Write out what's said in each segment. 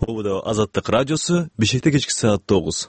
Бул Азаттык радиосу, Бишкекте кечки саат 9.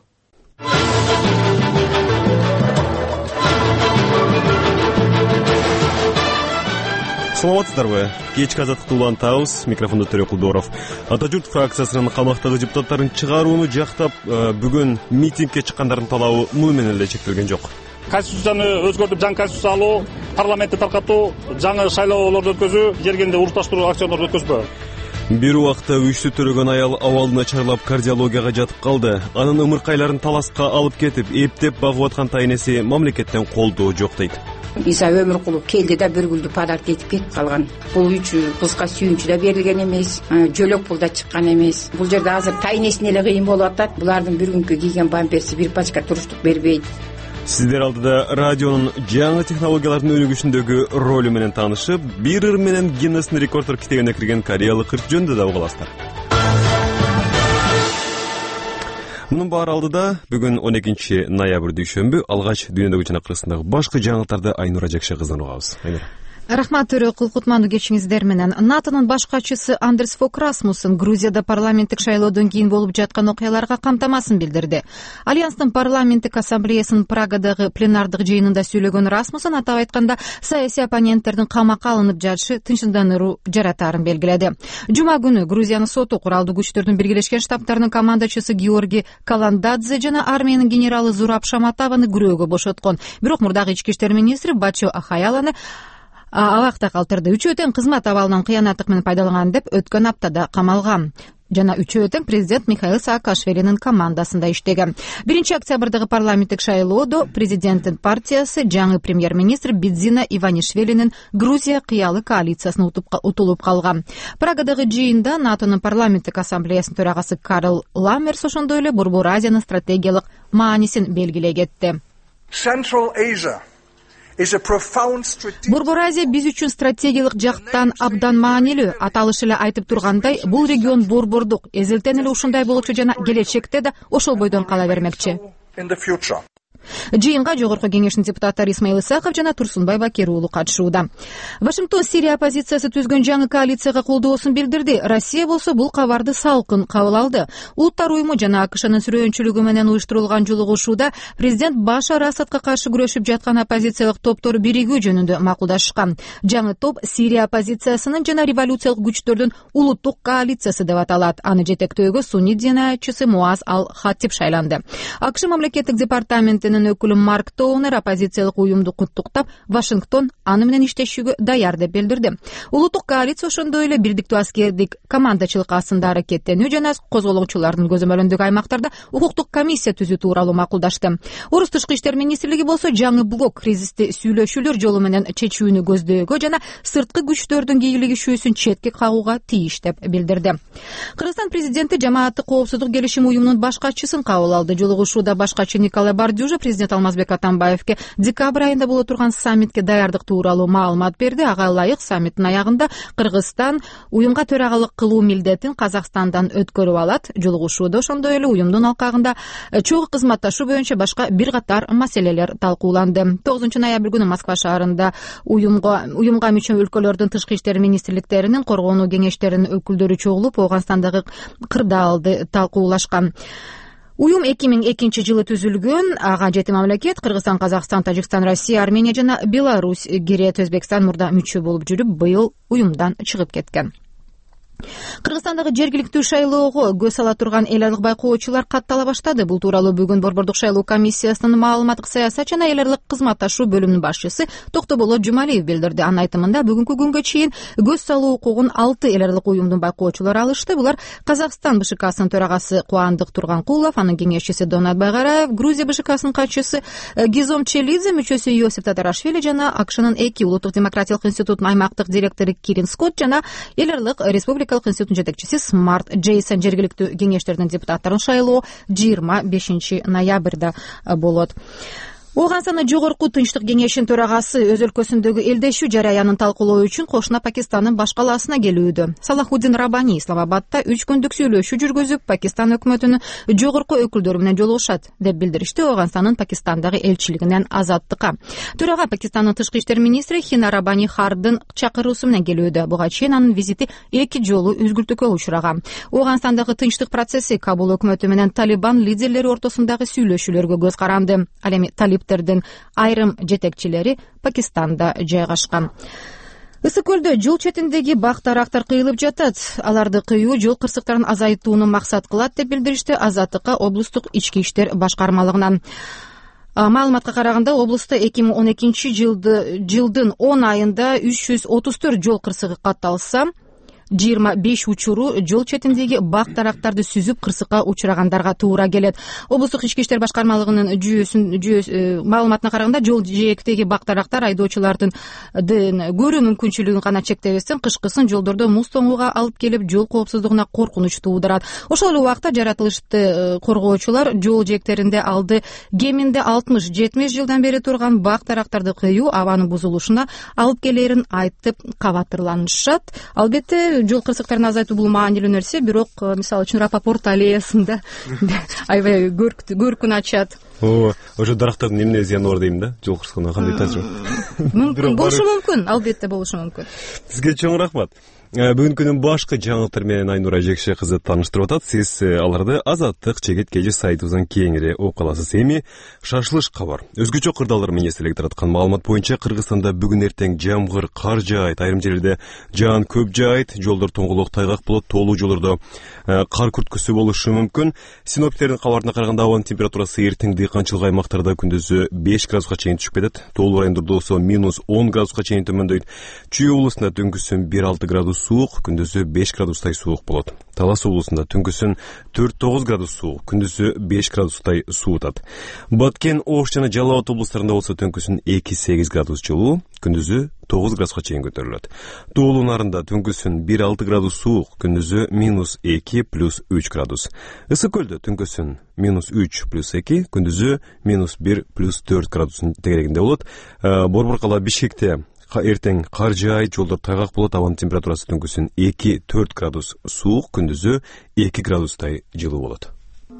Саламатсыздарбы? Кечки Азаттыкты улантабыз. Микрофондо Төрөк Кулдоров. Ата журт фракциясынын камактагы депутаттарын чыгарууну жактап, бүгүн митингге чыккандардын талабы муну менен эле чектелген жок. Конституцияны өзгөртүп, жаңы конституция алуу, парламентти таркатуу, жаңы шайлоолорду өткөзүү, жергенде урушташтыруу акциондорду өткөзбөө. Бир убакта үчтү төрөгөн аял абалына чарлап кардиологияга жатып калды. Анын ымыркайларын таласка алып кетип, эптеп багып аткан тайнеси мамлекеттен колдоо жок дейт. Иса Өмүркулов келди да бир гүлдү подарок этип кетип калган. Бул үч кызга сүйүнчү да берилген эмес, жөлөк пул да чыккан эмес. Бул жерде азыр тайнесине эле кыйын болуп атат. Булардын бир күнкү кийген памперси бир пачка туруштук бербейт. Сиздер алдыда радионун жаңы технологиялардын өнүгүшүндөгү ролу менен таанышып, бир ыр менен Гиннестин рекорддор китебине кирген кореялык ырт жөнүндө да угаласыздар. Мунун баары алдыда бүгүн 12 ноябрь дүйшөмбү алгач дүйнөдөгү жана Кыргызстандагы башкы жаңылыктарды Айнура Жакша кызынан угабыз. Рахмат Төрөк, кутмандуу кечиңиздер менен. НАТОнун баш катчысы Андерс Фог Расмуссен Грузияда парламенттик шайлоодон кийин болуп жаткан окуяларга камтамасын билдирди. Альянстын парламенттик ассамблеясынын Прагадагы пленардык жыйынында сүйлөгөн Расмуссен атап айтканда саясий оппоненттердин камакка алынып жатышы тынчсыздандыруу жаратаарын белгиледи. Жума күнү Грузиянын соту куралдуу күчтөрдүн Биргелешкен Штаттарынын командачысы Георгий Каландадзе жана армиянын генералы Зураб Шаматованы күрөөгө бошоткон. Бирок мурдагы ички иштер министри Бачо Ахаяланы абакта калтырды. Үчөө тең кызмат абалынан кыянаттык менен пайдаланган деп өткөн аптада камалган. Жана үчөө тең президент Михаил Саакашвилинин командасында иштеген. 1-октябрдагы парламенттик шайлоодо президенттин партиясы жаңы премьер-министр Бидзина Иванишвилинин Грузия кыялы коалициясына утулуп калган. Прагадагы жыйында НАТОнун парламенттик ассамблеясынын төрагасы Карл Ламмерс ошондой эле Борбор Азиянын стратегиялык маанисин белгилей кетти. Борбор Азия биз үчүн стратегиялык жактан абдан маанилүү. Аталыш эле айтып тургандай, бул регион борбордук, эзелтен эле ушундай болчу жана келечекте да ошол бойдон кала бермекчи. Жыйынга Жогорку кеңештин депутаттары Исмаил Исаков жана Турсунбай Бакир уулу катышууда. Вашингтон Сирия оппозициясы түзгөн жаңы коалицияга колдоосун билдирди. Россия болсо бул кабарды салкын кабыл алды. Улуттар уюму жана АКШнын сүрөөнчүлүгү менен уюштурулган жолугушууда президент Башар Асадка каршы күрөшүп жаткан оппозициялык топтору биригүү жөнүндө макулдашкан. Жаңы топ Сирия оппозициясынын жана революциялык күчтөрдүн улуттук коалициясы деп аталат. Аны жетектөөгө сунни динаятчысы Муаз Ал-Хаттиб шайланды. АКШ мамлекеттик департаментинин өкүлү Марк Тоунер оппозициялык уюмду куттуктап, Вашингтон аны менен иштешүүгө даяр деп билдирди. Улуттук коалиция ошондой эле бирдиктүү аскердик командачылык астында аракеттенүү жана козголоочулардын көзөмөлүндөгү аймактарда укуктук комиссия түзүү тууралуу макулдашты. Орус тышкы иштер министрлиги болсо жаңы блок кризисти сүйлөшүүлөр жолу менен чечүүнү көздөөгө жана сырткы күчтөрдүн кийлигишүүсүн четке кагууга тийиш деп билдирди. Кыргызстан президенти жамааттык коопсуздук келишим уюмунун баш катчысын кабыл алды. Жолугушууда баш катчы Николай Бардюжа президент Алмазбек Атамбаевке декабрь айында боло турган саммитке даярдык тууралуу маалымат берди. Ага ылайык саммиттин аягында Кыргызстан уюмга төрагалык кылуу милдетин Казакстандан өткөрүп алат. Жолугушууда ошондой эле уюмдун алкагында чогуу кызматташуу боюнча башка бир катар маселелер талкууланды. 9 ноябрь күнү Москва шаарында уюмга мүчө өлкөлөрдүн тышкы иштер министрликтеринин коргонуу кеңештеринин өкүлдөрү чогулуп, Ооганстандагы кырдаалды талкуулашкан. Уюм 2002 жылы түзүлгөн. Ага 7 мамлекет — Кыргызстан, Казакстан, Тажикстан, Россия, Армения жана Беларусь кирет. Өзбекстан мурда мүчө болуп жүрүп, быйыл уюмдан чыгып кеткен. Кыргызстандагы жергиликтүү шайлоого көз ала турган эл аралык байкоочулар каттала баштады. Бул тууралуу бүгүн Борбордук шайлоо комиссиясынын маалыматтык саясат жана эл аралык кызматташуу бөлүмүнүн башчысы Токтоболот Жумалиев билдирди. Анын айтымында бүгүнкү күнгө чейин көз салуу укугун 6 эл аралык уюмдун байкоочулары алышты. Булар Казакстан БШКсынын төрагасы Кубандык Турганкулов, анын кеңешчиси Донат Байгараев, Грузия БШКсынын катчысы Гизом Челидзе, мүчөсү Иосиф Татарашвили жана АКШнын ЭКИ улуттук демократиялык институтунун аймактык директору Кирин Скотт жана эл аралык республикалык институттун жетекчиси Смарт Джейсон жергиликтүү кеңештердин депутаттарын шайлоо 25 ноябрда болот. Ооганстандын жогорку тынчтык кеңешинин төрагасы өз өлкөсүндөгү элдешүү жараянын талкуулоо үчүн кошуна Пакистандын баш калаасына келүүдө. Салахуддин Раббани Исламабадда 3 күндүк сүйлөшүү жүргүзүп, Пакистан өкмөтүнүн жогорку өкүлдөрү менен жолугушат, деп билдиришти Ооганстандын Пакистандагы элчилигинен Азаттыкка. Төрага Пакистандын тышкы иштер министри Хина Раббани Хардын чакыруусу менен келүүдө. Буга чейин анын визити 2 жолу үзгүлтүүгө учураган. Ооганстандагы тынчтык процесси Кабул өкмөтү менен Талибан лидерлери ортосундагы сүйлөшүүлөргө көз каранды. Ал эми талибтердин айрым жетекчилери Пакистанда жайгашкан. Ысык көлдө жол четиндеги бак дарактар кыйылып жатат. Аларды кыюу жол кырсыктарын азайтууну максат кылат, деп билдиришти Азаттыкка облустук ички иштер башкармалыгынан. Маалыматка караганда, облустта 2012 жылдын 10 айында 334 жол кырсыгы катталса, 25 учуру жол четиндеги бак дарактарды сүзүп кырсыкка учурагандарга туура келет. Облустук ички иштер башкармалыгынын маалыматына караганда, жол жээктеги бак дарактар айдоочулардын көрүү мүмкүнчүлүгүн гана чектебестен, кышкысын жолдордо муз тоңууга алып келип, жол коопсуздугуна коркунуч туудурат. Ошол эле убакта жаратылышты коргоочулар жол жээктеринде алды кеминде 60-70 жылдан бери турган бак дарактарды кыюу абанын бузулушуна алып келерин айтып кабатырланышат. Албетте, жол кырсыктарын азайтуу бул маанилүү нерсе, бирок мисалы үчүн Рапопорт аллеясында аябай көркүн ачат. Ошо дарактардын эмне зыяны бар дейм да, жол кырсыгына кандай таасири? Мүмкүн болушу мүмкүн, албетте болушу мүмкүн. Сизге чоң рахмат. Бүгүнкүнүн башкы жаңылыктары менен Айнура Жекше кызы тааныштырып атат. Сиз аларды Азаттык чегет кежи сайтыбыздан кеңири окуп аласыз. Эми шашылыш кабар. Өзгөчө кырдаалдар менен эстелик тараткан маалымат боюнча, Кыргызстанда бүгүн эртең жамгыр, кар жаайт, айрым жерлерде жаан көп жаайт, жолдор тоңголок тайгак болот, тоолуу жолдордо кар күрткүсү болушу мүмкүн. Синоптиктердин кабарына караганда, абанын температурасы эртең дыйканчылык аймактарда күндүзү 5 градуска чейин түшүп кетет, тоолуу райондордо болсо -10 градуска чейин төмөндөйт. Чүй облусунда түнкүсүн 1-6 градус суук, күндүзү 5 градустай суук болот. Талас облусунда түнкүсүн 4-9 градус суук, күндүзү 5 градустай суутат. Баткен, Ош жана Жалал Абад облустарында болсо түнкүсүн 2-8 градус жылуу, күндүзү 9 градуска чейин көтөрүлөт. Тоолуу нарында түнкүсүн 1-6 градус суук, күндүзү -2+3 градус. Ысык көлдө түнкүсүн -3+2, күндүзү -1+4 градус тегерегинде болот. Борбор кала Бишкекте эртең кар жаайт, жолдор тайгак болот, абанын температурасы түнкүсүн 2-4 градус суук, күндүзү 2 градустай жылуу болот.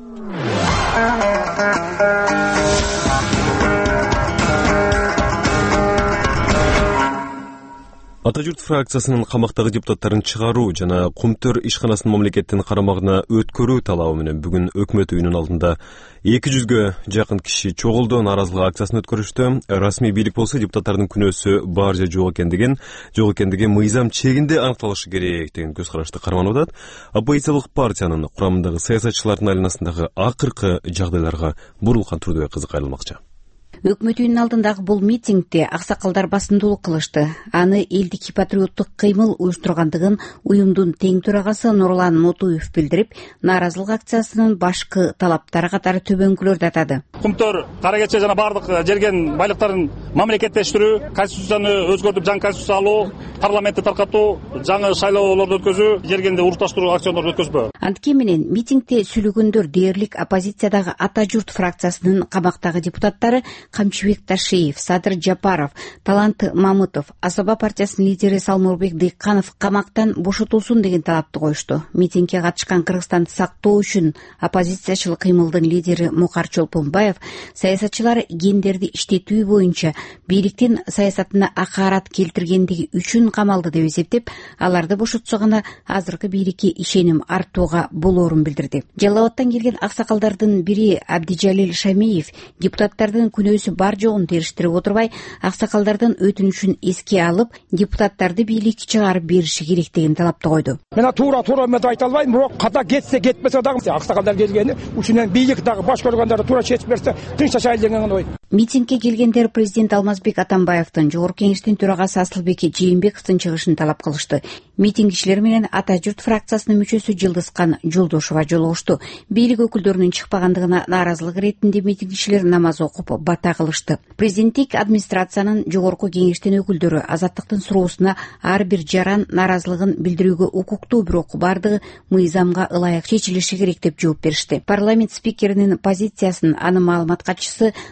Ата журт фракциясынын камактагы депутаттарын чыгаруу жана Кумтөр ишканасын мамлекеттин карамагына өткөрүү талабы менен бүгүн өкмөт үйүнүн алдында 200гө жакын киши чогулду, нааразылык акциясын өткөрүштү. Расмий бийлик болсо депутаттардын күнөөсү бар же жок экендиги мыйзам чегинде аныкталышы керек деген көз карашты карманып атат. Оппозициялык партиянын курамындагы саясатчылардын айланасындагы акыркы жагдайларга Бурулхан Турдубек кызы кайрылмакчы. Өкмөт үйүнүн алдындагы бул митингде аксакалдар басымдуулук кылышты. Аны элдик патриоттук кыймыл уюштургандыгын уюмдун тең төрагасы Нурлан Нотуев билдирип, нааразылык акциясынын башкы талаптары катары төбөңкүлөрдү атады. Кумтөр кара кече жана бардык жерген байлыктарын мамлекеттештирүү, конституцияны өзгөртүп жаңы конституция алуу, парламентти таркатуу, жаңы шайлоолорду өткөзүү, жергенди урушташтыруу акциондорду өткөзбөө. Анткени менен митингде сүйлөгөндөр дээрлик оппозициядагы Ата журт фракциясынын камактагы депутаттары Камчыбек Ташиев, Садыр Жапаров, Талант Мамытов, Асаба партиясынын лидери Салмурбек Дыйканов камактан бошотулсун деген талапты коюшту. Митингге катышкан Кыргызстанды сактоо үчүн оппозициячыл кыймылдын лидери Мукар Чолпонбаев саясатчылар гендерди иштетүү боюнча бийликтин саясатына акаарат келтиргендиги үчүн камалды деп эсептеп, аларды бошотсо гана азыркы бийликке ишеним артууга болоорун билдирди. Жалал Абадтан келген аксакалдардын бири Абдижалил Шамиев депутаттардын күнөөсү бар жогун териштирип отурбай, аксакалдардын өтүнүчүн эске алып, депутаттарды бийликке чыгарып бериши керектигин талапты койду. Мен туура мен айта албайм, бирок ката кетсе кетпесе дагы аксакалдар келгени үчүнөн бийлик дагы баш көргөндөрдү туура чечип берсе, тынч жашайлы деген ой. Митингге келгендер президент Алмазбек Атамбаевдин, Жогорку кеңештин төрагасы Асылбек Жээнбековдун чыгышын талап кылышты. Митинг кишилери менен Ата журт фракциясынын мүчөсү Жылдызкан Жолдошова жолугушту. Бийлик өкүлдөрүнүн чыкпагандыгына нааразылык иретинде митинг кишилери намаз окуп бата кылышты. Президенттик администрациянын Жогорку кеңештин өкүлдөрү Азаттыктын суроосуна ар бир жаран нааразылыгын билдирүүгө укуктуу, бирок бардыгы мыйзамга ылайык чечилиши керек деп жооп беришти. Парламент спикеринин позициясын анын маалымат катчысы Надыр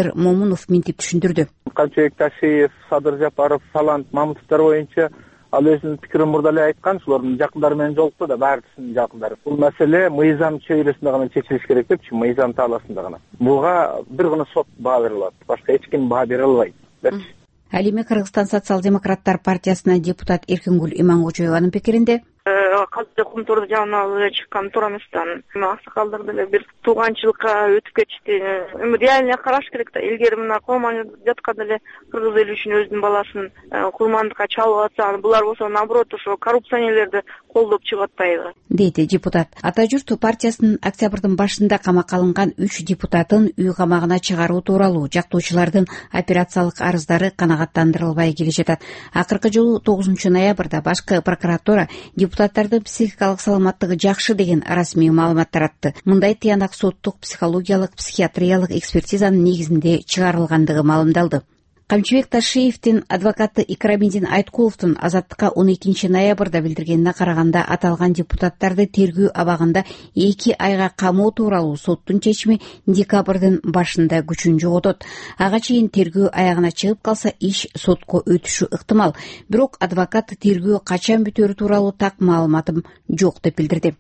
Садыр Момунов мынтип түшүндүрдү. Камчыбек Ташиев, Садыр Жапаров, Талант Мамытовдор боюнча ал өзүнүн пикирин мурда эле айткан, ошолордун жакындары менен жолукту да, баарысынын жакындары. Бул маселе мыйзам чөйрөсүндө гана чечилиш керек депчи, мыйзам тааласында гана. Буга бир гана сот баа бере алат, башка эч ким баа бере албайт депчи. Ал эми Кыргызстан социал-демократтар партиясына депутат Эркингүл Имангочоеванын пикиринде казыр кумтурду жагына чыккан туура эмес да. Аксакалдар деле бир тууганчылыкка өтүп кетишти. Эми реально караш керек да. Илгери мына кулман жаткан эле кыргыз эли үчүн өзүнүн баласын кулмандыкка чалып атса, булар болсо наоборот ошо коррупционерлерди колдоп чыгып атпайбы, дейт депутат. Ата журт партиясынын октябрдын башында камакка алынган 3 депутатын үй камагына чыгаруу тууралуу жактоочулардын операциялык арыздары канагаттандырылбай келе жатат. Акыркы жолу 9 ноябрда башкы прокуратура депутаттардын психикалык саламаттыгы жакшы деген расмий маалымат таратты. Мындай тыянак соттук психологиялык психиатриялык экспертизанын негизинде чыгарылгандыгы маалымдалды. Камчыбек Ташиевдин адвокаты Икрамидин Айткуловдун Азаттыкка 12 ноябрда билдиргенине караганда, аталган депутаттарды тергөө абагында 2 айга камоо тууралуу соттун чечими декабрдын башында күчүн жоготот. Ага чейин тергөө аягына чыгып калса, иш сотко өтүшү ыктымал. Бирок адвокат тергөө качан бүтөөрү тууралуу так маалыматым жок деп билдирди.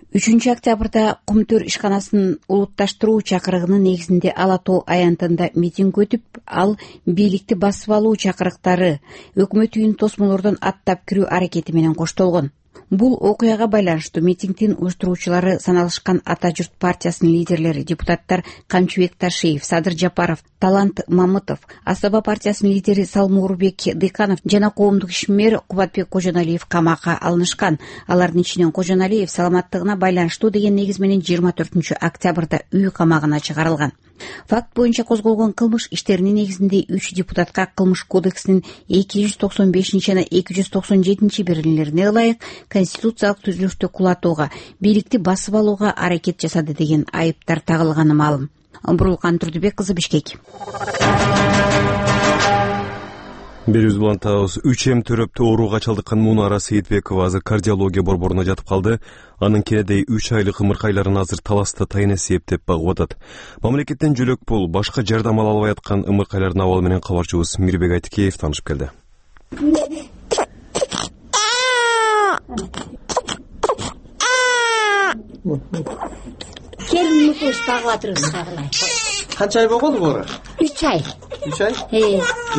3 октябрда Кумтөр ишканасынын улутташтыруу чакырыгынын негизинде Ала Тоо аянтында митинг өтүп, ал бийликти басып алуу чакырыктары өкмөт үйүн тосмолордон аттап кирүү аракети менен коштолгон. Бул окуяга байланыштуу митингдин уюштуруучулары саналышкан Ата журт партиясынын лидерлери депутаттар Камчыбек Ташиев, Садыр Жапаров, Талант Мамытов, Асаба партиясынын лидери Салмуурбек Дыйканов жана коомдук ишмер Кубатбек Кожоналиев камакка алынышкан. Алардын ичинен Кожоналиев саламаттыгына байланыштуу деген негиз менен 24 октябрда үй камагына чыгарылган. Факт боюнча козголгон кылмыш иштеринин негизинде 3 депутатка кылмыш кодексинин 295 жана 297 берилмелерине ылайык конституциялык түзүлүштү кулатууга, бийликти басып алууга аракет жасады деген айыптар тагылганы маалым. Бурулкан Турдубек кызы, Бишкек. Берүүбүз билан табыз 3М төрөптө ооруга чалдыккан Мунара Сейитбекова азыр кардиология борборуна жатып калды. Анын кенедей 3 айлык ымыркайларын азыр таласта тайына септеп багып атат. Мамлекеттен жөлөк пул, башка жардам ала албай аткан ымыркайлардын абалы менен кабарчыбыз Мирбек Айтыкеев таанышып келди. Келин мукуш багып атырбыз кагылай. Канча ай болгонду буга? 3 ай. 3 ай?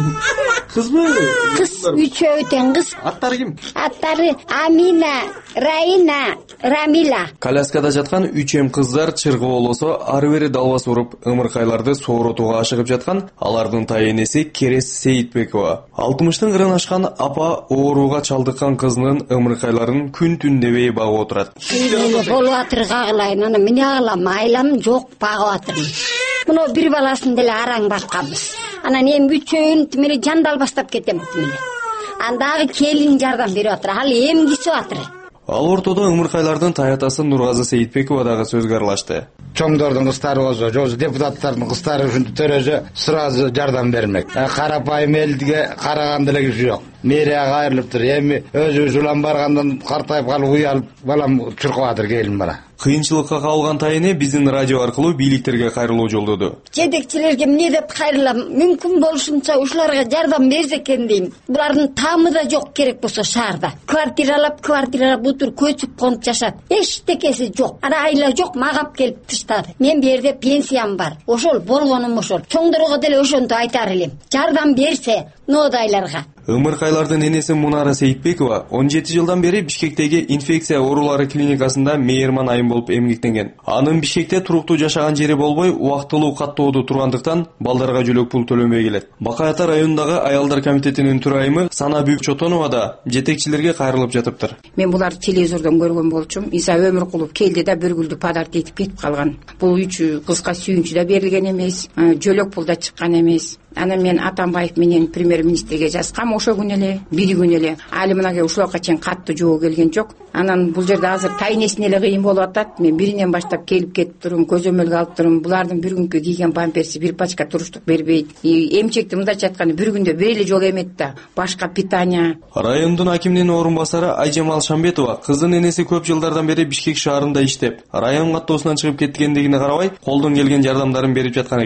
Кызбы? Кыз, 3 тең кыз. Аттары ким? Аттары Амина, Раина, Рамила. Коляскада жаткан 3М кыздар чыргы болосо ары бери далбас уруп ымыркайларды сооротууга ашыгып жаткан. Алардын тайенеси Керес Сейитбекова. 60-тын кырын ашкан апа ооруга чалдыккан кызынын ымыркайларын күн түн дебей багып отурат. Болуп атыр кагылай, аны мен агылам, айлам жок, багып атырмын. Мына бир баласын деле араң барканбыз. Анан эми үчөөнү тимеле жандал баштап кетем тимеле. Андагы келин жардам берип атыр, ал эмгичип атыр. Ал ортодо ымыркайлардын таятасы Нургазы Сейитбекова дагы сөзгө аралашты. Чоңдордун кыздары болсо, же депутаттардын кыздары ушинтип төрөсө, сразу жардам бермек. Карапайым элге караган деле киши жок. Мэрияга кайрылыптыр. Эми өзүбүз улам баргандан картайып калып уялып, балам чуркап атыр келин бала. Кыйынчылыкка калган тайыны биздин радио аркылуу бийликтерге кайрылуу жолдоду. Жетекчилерге эмне деп кайрылам? Мүмкүн болушунча ушуларга жардам берсе экен дейм. Булардын таамы да жок керек болсо шаарда. Квартиралап бутур көчүп конуп жашат. Эчтекеси жок. Ана айла жок, магап келип таштады. Мен бу жерде пенсиям бар. Ошол болгонум ошол. Чоңдорго деле ошонтип айтар элем. Жардам берсе ноодайларга. Ымыркайлардын энеси Мунара Сейитбекова 17 жылдан бери Бишкектеги инфекция оорулары клиникасында мейирман айым болуп эмгектенген. Анын Бишкекте туруктуу жашаган жери болбой, убактылуу каттоодо тургандыктан балдарга жөлөк пул төлөнбөй келет. Бакай Ата районундагы аялдар комитетинин төрайымы Санабүк Чотонова да жетекчилерге кайрылып жатыптыр. Мен буларды телевизордон көргөн болчумун. Иса Өмүркулов келди да бир гүлдү подарок этип кетип калган. Бул 3 кызга сүйүнчү да берилген эмес, жөлөк пул да чыккан эмес. Анан мен Атамбаев менен премьер-министрге жазгам ошо күнү эле, бир күнү эле. Али мынага ушуга чейин катты жоо келген жок. Анан бул жерде азыр тайнесине эле кыйын болуп атат. Мен биринен баштап келип кетип турум, көзөмөлгө алып турум. Булардын бир күнгө кийген памперси бир пачка туруштук бербейт. Эмчекти мындайча айтканда бир күндө бир эле жолу эмет да. Башка питание. Райондун акиминин орун басары Айжамал Шамбетова кыздын энеси көп жылдардан бери Бишкек шаарында иштеп, район каттоосунан чыгып кеткендигине карабай, колдон келген жардамдарын берип жаткан экен.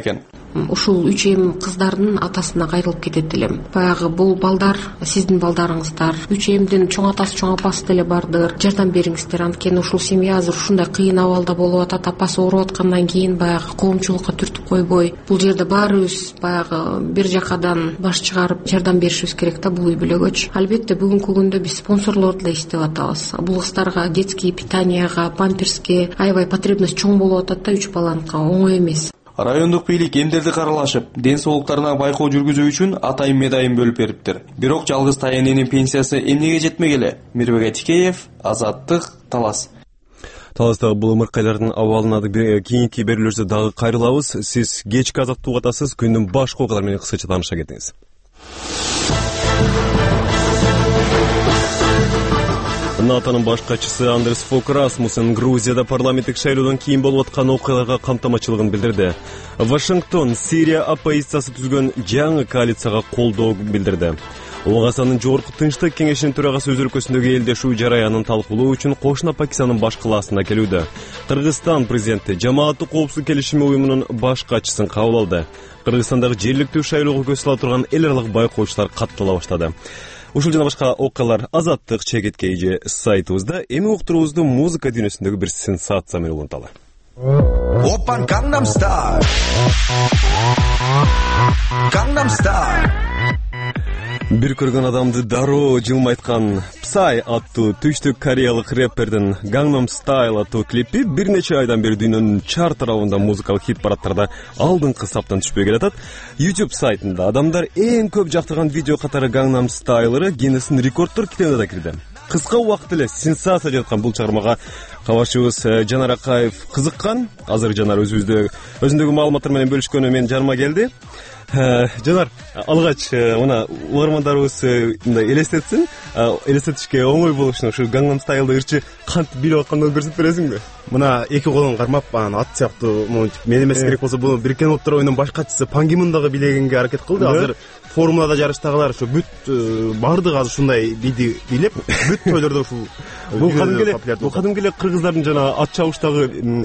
ушул 3 эм кыздардын атасына кайрылып кетет элем. Баягы бул балдар сиздин балдарыңыздар, 3 эмдин чоң атасы чоң апасы деле бардыр. Жардам бериңиздер, анткени ушул семья азыр ушундай кыйын абалда болуп атат. Апасы ооруп аткандан кийин баягы коомчулукка түртүп койбой, бул жерде баарыбыз баягы бир жакадан баш чыгарып жардам беришибиз керек да бул үй бүлөгөчү. Албетте бүгүнкү күндө биз спонсорлорду да издеп атабыз. Бул кыздарга детский питанияга, памперске аябай потребность чоң болуп атат да 3 баланыкка оңой эмес. Райондук бийлик эмдерди каралашып, ден соолуктарына байкоо жүргүзүү үчүн атайын медайым бөлүп бериптир. Бирок жалгыз таяненин пенсиясы эмнеге жетмегеле? Мирбек Тикеев, Азаттык, Талас. Таластагы бул ымыркайлардын абалына кийинки берүүлөрдө дагы кайрылабыз. Сиз кечки Азаттык угуп атасыз, күндүн башкы окуялары менен кыскача тааныша кетиңиз. НАТОнун баш катчысы Андерс Фок Расмуссен Грузияда парламенттик шайлоодон кийин болуп аткан окуяларга камтамачылыгын билдирди. Вашингтон Сирия оппозициясы түзгөн жаңы коалицияга колдоо билдирди. ОАСанын жогорку тынчтык кеңешинин төрагасы өз өлкөсүндөгү элдешүү жараянын талкуулоо үчүн кошуна Пакистандын баш калаасына келүүдө. Кыргызстан президенти Жамааттык коопсуздук келишими уюмунун баш катчысын кабыл алды. Кыргызстандагы жергиликтүү шайлоого көз сала турган эл аралык байкоочулар каттала баштады. Ушул жана башка окуялар Азаттык чегетке эже сайтыбызда. Эми уктуруубузду музыка дүйнөсүндөгү бир сенсация менен уланталы. Опан Gangnam Style. Gangnam Style. Бир көргөн адамды дароо жылмайткан Psy аттуу түштүк кореялык рэпердин Gangnam Style аттуу клипи бир нече айдан бери дүйнөнүн чарт тарабында музыкалык хит парадтарда алдыңкы саптан түшпөй келатат. YouTube сайтында адамдар эң көп жактырган видео катары Gangnam Style'ы Гиннестин рекорддор китебине да кирди. Кыска убакыт эле сенсация жараткан бул чыгармага кабарчыбыз Жанар Акаев кызыккан. Азыр Жанар өзүндөгү маалыматтар менен бөлүшкөнү менин жаныма келди. Жанар, алгач мына угармандарыбыз мындай элестетсин, элестетишке оңой болушун ушу Gangnam Style'ды ырчы кантип билип аткандыгын көрсөтүп бересиңби? Мына эки колун кармап, анан ат сыяктуу мен эмес керек болсо буну Бириккен Улуттар оюнунун баш катчысы Пан Ги Мун дагы билегенге аракет кылды. Азыр формулада жарыштагылар ушу бүт бардыгы азыр ушундай биди билеп, бүт тойлордо ушул бул кадимки эле кыргыздардын жана ат чабыштагы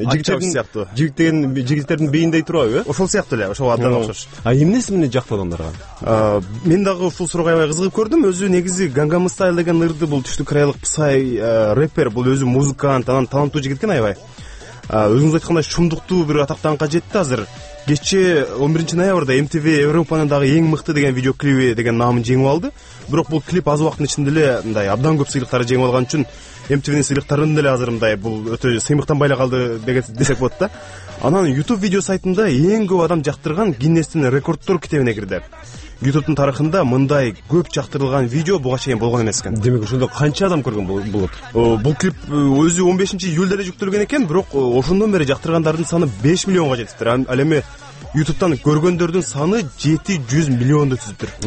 жигиттердин бейиндей турабы? Ошол сыяктуу эле, ошол абдан окшош. Эмнеси менен жактуу адамдарга? Мен дагы ушул суроого аябай кызыгып көрдүм. Өзү негизи Gangnam Style деген ырды бул түштүк кореялык Psy рэпер, бул өзү музыкант, анан таланттуу жигит экен аябай. Өзүңүз айткандай шумдуктуу бир атактанга жетти азыр. Кечээ 11 ноябрда MTV Европанын дагы эң мыкты деген видео клиби деген наамын жеңип алды. Бирок бул клип аз убакыттын ичинде эле мындай абдан көп сыйлыктарды жеңип алган үчүн MTVнин сыйлыктарын деле азыр мындай бул өтө сыймыктанбай калды десек болот да. Анан YouTube видео сайтында эң көп адам жактырган Гиннестин рекорддор китебине кирди. YouTube'дун тарыхында мындай көп жактырылган видео буга чейин болгон эмес экен. Демек ошондо канча адам көргөн болот? Бул клип өзү 15-июлда эле жүктөлгөн экен, бирок ошондон бери жактыргандардын саны 5 миллионго жетиптир. Ал эми YouTube'дан көргөндөрдүн саны 700 миллионду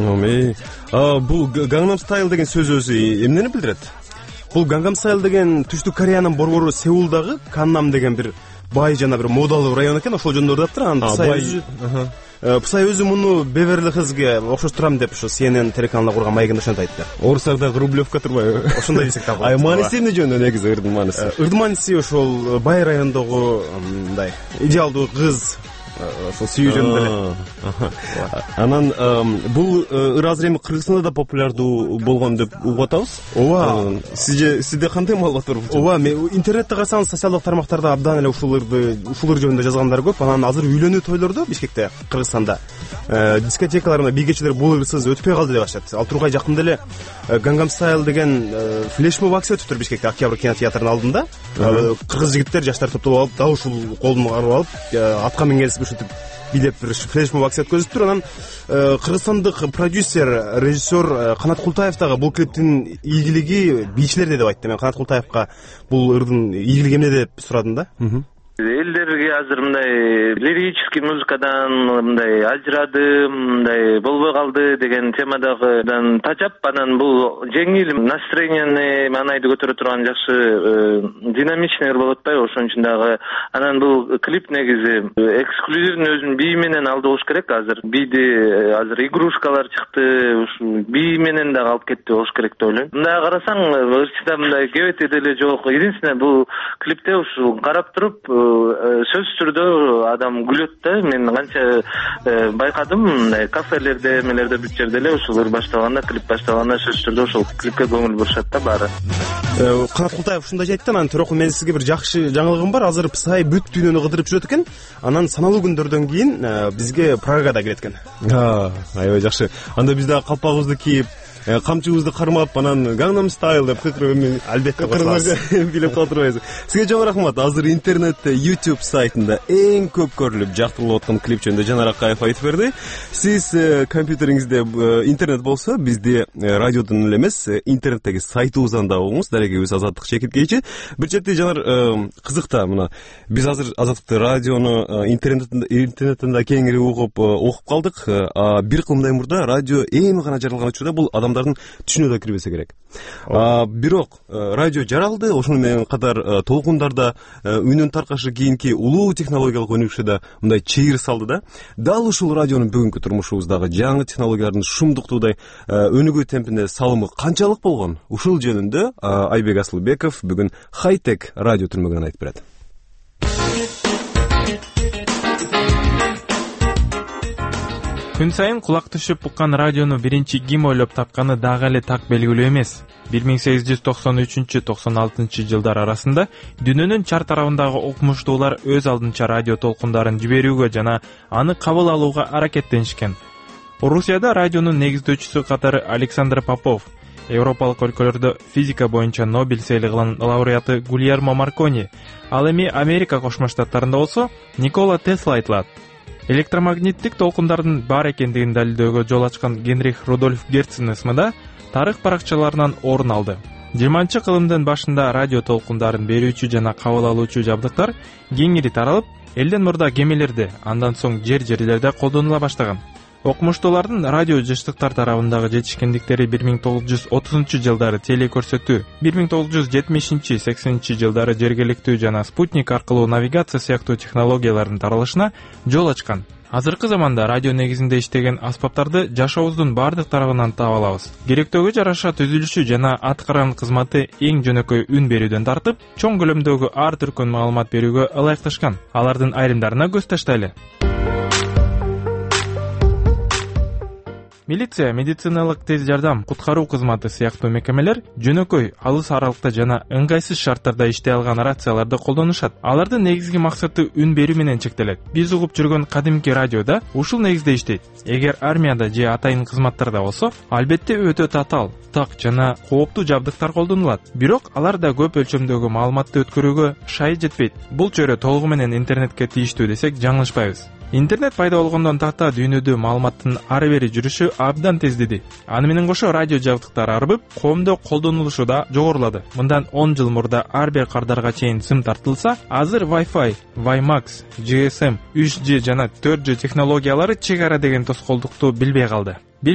түзүптүр. Бул Gangnam Style деген сөз өзү эмнени билдирет? Бул Gangnam Style деген түштүк Кореянын борбору Сеулдагы Каннам деген бир бай жана бир модалуу район экен, ошол жөнүндө ырдаптыр. Анан Psy өзү муну Беверли Хиллзге окшоштурам деп ушу CNN телеканалына курган маегинде ошентип айтты. Орусардагы Рублевка турбайбы? Ошондой десек да болот. Мааниси эмне жөнүндө негизи ырдын мааниси? Ырдын мааниси ошол бай райондогу мындай идеалдуу кыз ошол сүйүү жөнүндө эле. Анан бул ыр азыр эми Кыргызстанда да популярдуу болгон деп угуп атабыз. Ооба. Сизде кандай маалымат бар? Ооба, интернетте карасаңыз социалдык тармактарда абдан эле ушул ыр жөнүндө жазгандар көп. Анан азыр үйлөнүү тойлордо Бишкекте, Кыргызстанда дискотекаларында бийгечилер бул ырсыз өтпөй калды деп айтышат. Ал тургай жакында эле Gangnam Style деген флешмоб акция өтүптүр Бишкекте, Октябрь кинотеатрынын алдында. Кыргыз жигиттер, жаштар топтолуп алып, дал ушул колун карып алып, атка мингенсип ушинтип билеп бир флешмоб акция өткөзүптүр. Анан кыргызстандык продюсер, режиссер Канат Култаев дагы бул клиптин ийгилиги бийчилерде деп айтты. Мен Канат Култаевка бул ырдын ийгилиги эмне деп сурадым да. Элдерге азыр мындай лирический музыкадан мындай ажырады, мындай болбой калды деген темададан тажап, анан бул жеңил настроенияны маанайды көтөрө турган жакшы динамичный ыр болуп атпайбы? Ошон үчүн дагы анан бул клип негизи эксклюзивный өзүнүн бии менен алды болуш керек. Азыр бийди азыр игрушкалар чыкты, ушу бии менен дагы алып кетти болуш керек деп ойлойм. Мындай карасаң ырчыда мындай кебети деле жок. Единственное бул клипте ушу карап туруп сөзсүз түрдө адам күлөт да. Мен канча байкадым, кафелерде, эмелерде бүт жерде эле ушул ыр башталганда, клип башталганда сөзсүз түрдө ошол клипке көңүл бурушат да баары. Канат Култаев ушундай айтты, анан Төрөкул, мен сизге бир жакшы жаңылыгым бар. Азыр Псай бүт дүйнөнү кыдырып жүрөт экен. Анан саналуу күндөрдөн кийин бизге Прагада келет экен. Аябай жакшы. Анда биз да калпагыбызды кийип, камчыбызды кармап, анан Gangnam Style деп кыркырып, албетте билип калтырбайбыз. Сизге чоң рахмат. Азыр интернетте, YouTube сайтында эң көп көрүлүп, жактырылып аткан клип жөнүндө Жанар Акаев айтып берди. Сиз компьютериңизде интернет болсо, бизди радиодон эле эмес, интернеттеги сайтыбыздан да угуңуз. Дарегибиз Азаттык Чекиткейчи. Бир чети Жанар кызык да, мына биз азыр Азаттыкты радиону интернеттен да кеңири окуп калдык. Бир кыл мындай мурда радио эми гана жаралган учурда бул адамдардын түшүнө да кирбесе керек. Бирок радио жаралды, ошону менен катар толкундарда үнүн таркашы кийинки улуу технологиялык өнүгүшү да мындай чыйыр салды да. Дал ушул радионун бүгүнкү турмушубуздагы жаңы технологиялардын шумдуктуудай өнүгүү темпине салымы канчалык болгон? Ушул жөнүндө Айбек Асылбеков бүгүн Хайтек радио түрмөгүнөн айтып берет. Күн сайын кулак түшүп уккан радиону биринчи ким ойлоп тапканы дагы эле так белгилүү эмес. 1893-96 жылдар арасында дүйнөнүн чар тарабындагы окумуштуулар өз алдынча радио толкундарын жиберүүгө жана аны кабыл алууга аракеттенишкен. Орусияда радионун негиздөөчүсү катары Александр Попов, Европалык өлкөлөрдө физика боюнча Нобель сыйлыгынын лауреаты Гульермо Маркони, ал эми Америка Кошмо Штаттарында болсо Никола Тесла айтылат. Электромагниттик толкундардын бар экендигин далилдөөгө жол ачкан Генрих Рудольф Герцен ысмыда тарых баракчаларынан орун алды. 20-кылымдын башында радио толкундарын берүүчү жана кабыл алуучу жабдыктар кеңири таралып, элден мурда кемелерде, андан соң жерлерде колдонула баштаган. Окумуштуулардын радио жыштыктар тарабындагы жетишкендиктери 1930 жылдары телекөрсөтүү, 1970-80 жылдары жергиликтүү жана спутник аркылуу навигация сыяктуу технологиялардын таралышына жол ачкан. Азыркы заманда радио негизинде иштеген аспаптарды жашообуздун бардык тарабынан таап алабыз. Керектөөгө жараша түзүлүшү жана аткарган кызматы эң жөнөкөй үн берүүдөн тартып, чоң көлөмдөгү ар түркөн маалымат берүүгө ылайыкташкан. Алардын айрымдарына көз таштайлы. Милиция, медициналык тез жардам, куткаруу кызматы сыяктуу мекемелер жөнөкөй, алыс аралыкта жана ыңгайсыз шарттарда иштей алган рацияларды колдонушат. Алардын негизги максаты үн берүү менен чектелет. Биз угуп жүргөн кадимки радиода ушул негизде иштейт. Эгер армияда же атайын кызматтарда болсо, албетте өтө татаал, так жана кооптуу жабдыктар колдонулат. Бирок алар да көп өлчөмдөгү маалыматты өткөрүүгө шай жетпейт. Бул чөйрө толугу менен интернетке тийиштүү десек жаңылышпайбыз. Интернет пайда болгондон тарта дүйнөдө маалыматтын ары бери жүрүшү абдан тездеди. Аны менен кошо радио жабдыктары арбып, коомдо колдонулушу да жогорулады. Мындан 10 жыл мурда ар бир кардарга чейин сым тартылса, азыр Wi-Fi, WiMAX, GSM, 3G жана 4G технологиялары чек ара деген тоскоолдукту билбей калды.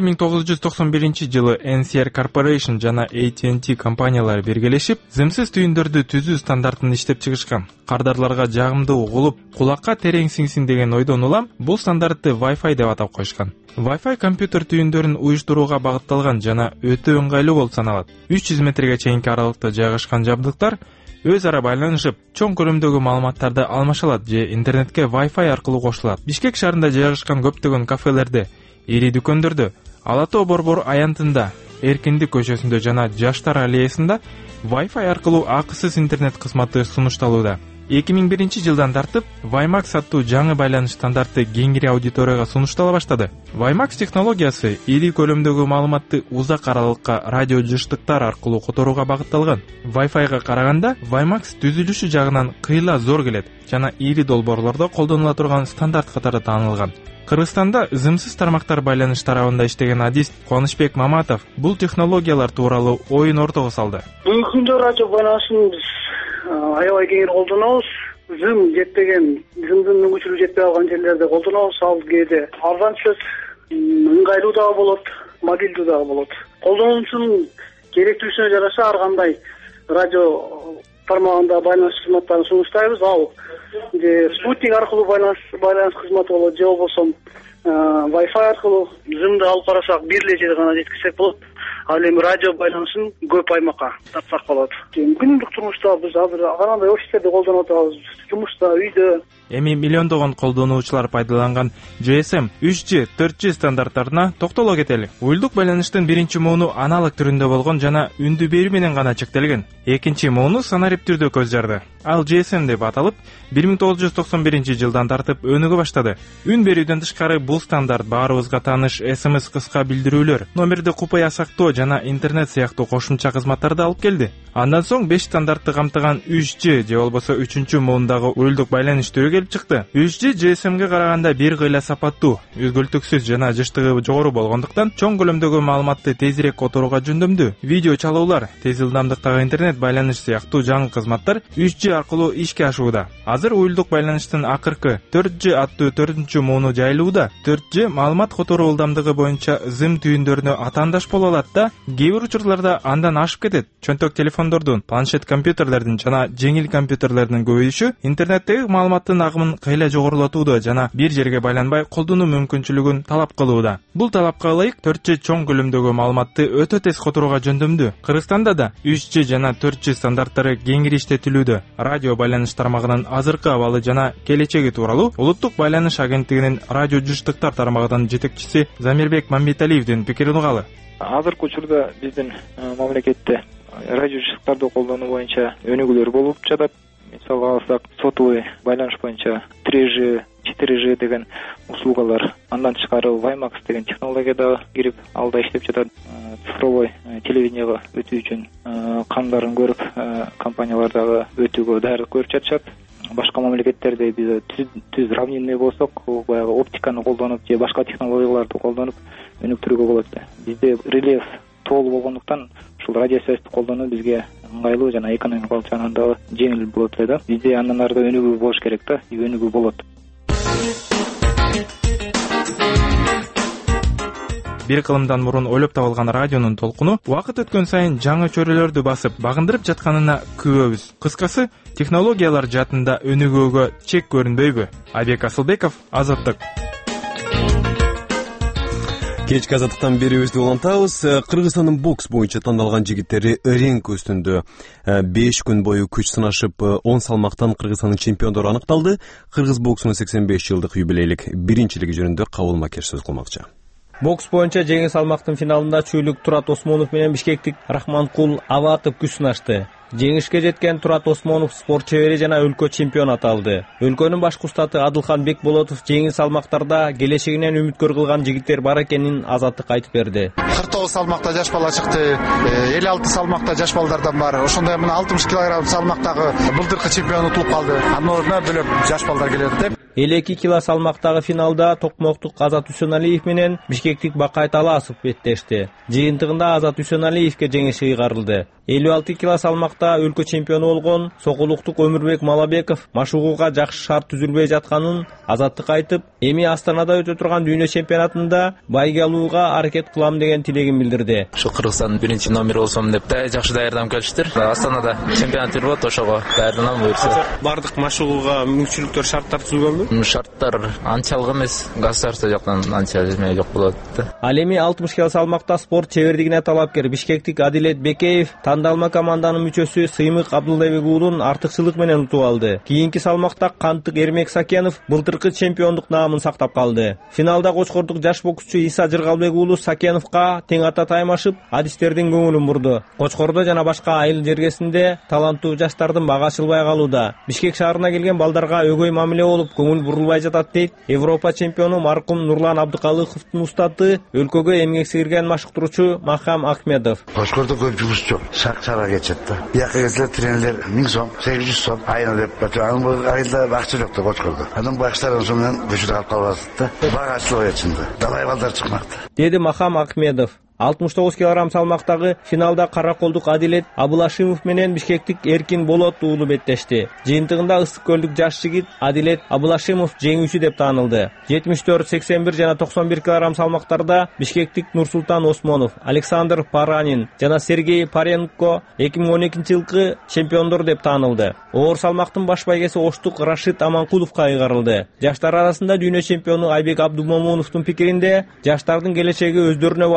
1991 жылы NCR Corporation жана AT&T компаниялары биргелешип, зымсыз түйүндөрдү түзүү стандартын иштеп чыгышкан. Кардарларга жагымдуу угулуп, кулакка терең сиңсин деген ойдон улам, бул стандартты Wi-Fi деп атап коюшкан. Wi-Fi компьютер түйүндөрүн уюштурууга багытталган жана өтө ыңгайлуу болуп саналат. 300 метрге чейинки аралыкта жайгашкан жабдыктар өз ара байланышып, чоң көлөмдөгү маалыматтарды алмаша алат же интернетке Wi-Fi аркылуу кошулат. Бишкек шаарында жайгашкан көптөгөн кафелерде, ири дүкөндөрдө, Ала Тоо Борбор аянтында, Эркиндик көчөсүндө жана Жаштар аллеясында Wi-Fi аркылуу акысыз интернет кызматы сунушталууда. 2001 жылдан тартып WiMAX аттуу жаңы байланыш стандарты кеңири аудиторияга сунуштала баштады. WiMAX технологиясы ири көлөмдөгү маалыматты узак аралыкка радио жыштыктар аркылуу которууга багытталган. Wi-Fi'га караганда WiMAX түзүлүшү жагынан кыйла зор келет жана ири долбоорлордо колдонула турган стандарт катары таанылган. Кыргызстанда зымсыз тармактар байланыш тарабында иштеген адист Кубанычбек Маматов бул технологиялар тууралуу оюн ортого салды. Бүгүнкү күндө радио байланышын биз аябай кеңири колдонобуз. Зым жетпеген, зымдын мүмкүнчүлүгү жетпей калган жерлерде колдонобуз. Ал кээде арзан түшөт, ыңгайлуу дагы болот, мобилдүү дагы болот. Колдонуучунун керектүүсүнө жараша ар кандай радио тармагында байланыш кызматтарын сунуштайбыз. Ал спутник аркылуу байланыш кызматы болот, же болбосо Wi-Fi аркылуу зымды алып карасак бир эле жер гана жеткизсек болот. Ал эми радио байланышын көп аймакка тартсак болот. Күнүмдүк турмушта биз азыр анандай офистерде колдонуп атабыз, жумушта, үйдө. Эми миллиондогон колдонуучулар пайдаланган GSM 3G, 4G стандарттарына токтоло кетели. Уюлдук байланыштын биринчи мууну аналог түрүндө болгон жана үндү берүү менен гана чектелген. Экинчи мууну санарип түрдө көз жарды. Ал GSM деп аталып, 1991-жылдан тартып өнүгө баштады. Үн берүүдөн тышкары бул стандарт баарыбызга тааныш SMS кыска билдирүүлөр, номерди купая сактоо жана интернет сыяктуу кошумча кызматтарды алып келди. Андан соң 5 стандартты камтыган 3G же болбосо 3-чү муундагы уюлдук байланыш түрү келип чыкты. 3G GSMге караганда бир кыйла сапаттуу, үзгүлтүксүз жана жыштыгы жогору болгондуктан чоң көлөмдөгү маалыматты тезирээк которууга жөндөмдүү. Видео чалуулар, тез ылдамдыктагы интернет байланыш сыяктуу жаңы кызматтар 3G аркылуу ишке ашууда. Азыр уюлдук байланыштын акыркы 4G аттуу 4-чү мууну жайылууда. 4G маалымат которуу ылдамдыгы боюнча зым түйүндөрүнө атаандаш боло алат да, кээ бир учурларда андан ашып кетет. Чөнтөк телефондордун, планшет компьютерлердин жана жеңил компьютерлердин көбөйүшү интернеттеги маалыматтын агымын кыйла жогорулатууда жана бир жерге байланбай колдонуу мүмкүнчүлүгүн талап кылууда. Бул талапка ылайык 4G чоң көлөмдөгү маалыматты өтө тез которууга жөндөмдүү. Кыргызстанда да 3G жана 4G стандарттары кеңири иштетилүүдө. Радио байланыш тармагынын азыркы абалы жана келечеги тууралуу Улуттук байланыш агенттигинин радио жыштыктар тармагынын жетекчиси Замирбек Мамбеталиевдин пикирин угалы. Азыркы учурда биздин мамлекетте радио жыштыктарды колдонуу боюнча өнүгүүлөр болуп жатат. Мисалга алсак, сотовый байланыш боюнча 3G, 4G деген услугалар, андан тышкары WiMAX деген технология да кирип, алда иштеп жатат. Цифровой телевидениеге өтүү үчүн кандарын көрүп, компаниялар дагы өтүүгө даярдык көрүп жатышат. Башка мамлекеттерде биз түз равнинный болсок, баягы оптиканы колдонуп же башка технологияларды колдонуп өнүктүрүүгө болот. Бизде рельеф тоолуу болгондуктан ушул радио связьти колдонуу бизге ыңгайлуу жана экономикалык жагынан дагы жеңил болот да. Бизде андан ары да өнүгүү болуш керек да, өнүгүү болот. Бир кылымдан мурун ойлоп табылган радионун толкуну убакыт өткөн сайын жаңы чөйрөлөрдү басып, багындырып жатканына күбөбүз. Кыскасы, технологиялар жаатында өнүгүүгө чек көрүнбөйбү? Айбек Асылбеков, Азаттык. Кечки азаттыктан берүүбүздү улантабыз. Кыргызстандын бокс боюнча тандалган жигиттери ринг үстүндө 5 күн бою күч сынашып, 10 салмактан Кыргызстандын чемпиондору аныкталды. Кыргыз боксунун 85 жылдык юбилейлик биринчилиги жөнүндө Кабыл Макеш сөз кылмакчы. Бокс боюнча жеңил салмактын финалында чүйлүк Турат Осмонов менен бишкектик Рахманкул Аватов күч сынашты. Жеңишке жеткен Турат Осмонов спорт чебери жана өлкө чемпион аталды. Өлкөнүн башкы устаты Адылхан Бекболотов жеңил салмактарда келечегинен үмүткөр кылган жигиттер бар экенин Азаттык айтып берди. 49 салмакта жаш бала чыкты, 56 салмакта жаш балдардан бар. Ошондой мына 60 кг салмактагы былтыркы чемпион утулуп калды. Анын ордуна бөлөп жаш балдар келет деп. 52 кг салмактагы финалда Токмоктук Азат Үсөналиев менен бишкектик Бакай Таласов беттешти. Жыйынтыгында Азат Үсөналиевке жеңиш ыйгарылды. 56 кг салмакта өлкө чемпиону болгон Сокулуктук Өмүрбек Малабеков машыгууга жакшы шарт түзүлбөй жатканын Азаттык айтып, эми Астанада өтө турган дүйнө чемпионатында байге алууга аракет кылам деген тилегин билдирди. Ушу Кыргызстандын биринчи номери болсом деп да жакшы даярданып келиштир. Астанада чемпионат болот, ошого даярданам буюрса. Бардык машыгууга мүмкүнчүлүктөр, шарттар түзүлгөнбү? Шарттар анчалык эмес, государство жактан анча эме жок болот. Ал эми 60 кг салмакта спорт чебердигине талапкер бишкектик Адилет Бекеев тандалма команданын мүчөсү Сыймык Абдулбек уулун артыкчылык менен утуп алды. Кийинки салмакта Кантык Эрмек Сакенов былтыркы чемпиондук наамын сактап калды. Финалда Кочкордук жаш боксчу Иса Жыргалбек уулу Сакеновго тең ата таймашып, адистердин көңүлүн бурду. Кочкордо жана башка айыл жергесинде таланттуу жаштардын бага ачылбай калууда. Бишкек шаарына келген балдарга өгөй мамиле болуп, көңүл бурулбай жатат дейт Европа чемпиону маркум Нурлан Абдыкалыковдун устаты, өлкөгө эмгек сіңирген машыктыруучу Махам Ахмедов. Кочкордо көп жумуш жок, шара кетет да. Бияка келсе тренерлер 1000 сом, 800 сом айына деп атат. Анын айылда акча жок да Кочкордо. Анын баштарын сонун көчөдө калып калат да. Бага ачылбай атчында. Далай балдар чыкмакта. Деди Махам Ахмедов. 69 кг салмактагы финалда Караколдук Адилет Абылашимов менен бишкектик Эркин Болот уулу беттешти. Жыйынтыгында ысык көлдүк жаш жигит Адилет Абылашимов жеңүүчү деп таанылды. 74, 81 жана 91 кг салмактарда бишкектик Нурсултан Осмонов, Александр Паранин жана Сергей Паренко 2012-жылкы чемпиондор деп таанылды. Оор салмактын баш байгеси Оштук Рашид Аманкуловго ыйгарылды. Жаштар арасында дүйнө чемпиону Айбек Абдумомуновдун пикиринде жаштардын келечеги өздөрүнө байланыштуу.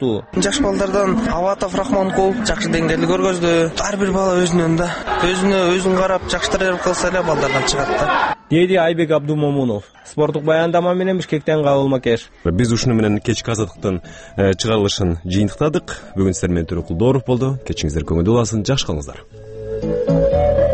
болупту. Жаш балдардан Абатов Рахманкул жакшы деңгээлде көргөздү. Ар бир бала өзүнөн да өзүн карап жакшы тарбия кылса эле балдардан чыгат да, деди Айбек Абдумомунов. Спорттук баяндама менен Бишкектен Кабыл Макеш. Биз ушуну менен кечки азаттыктын чыгарылышын жыйынтыктадык. Бүгүн сиздер менен Төрөкул Дооров болду. Кечиңиздер көңүлдүү болсун, жакшы калыңыздар.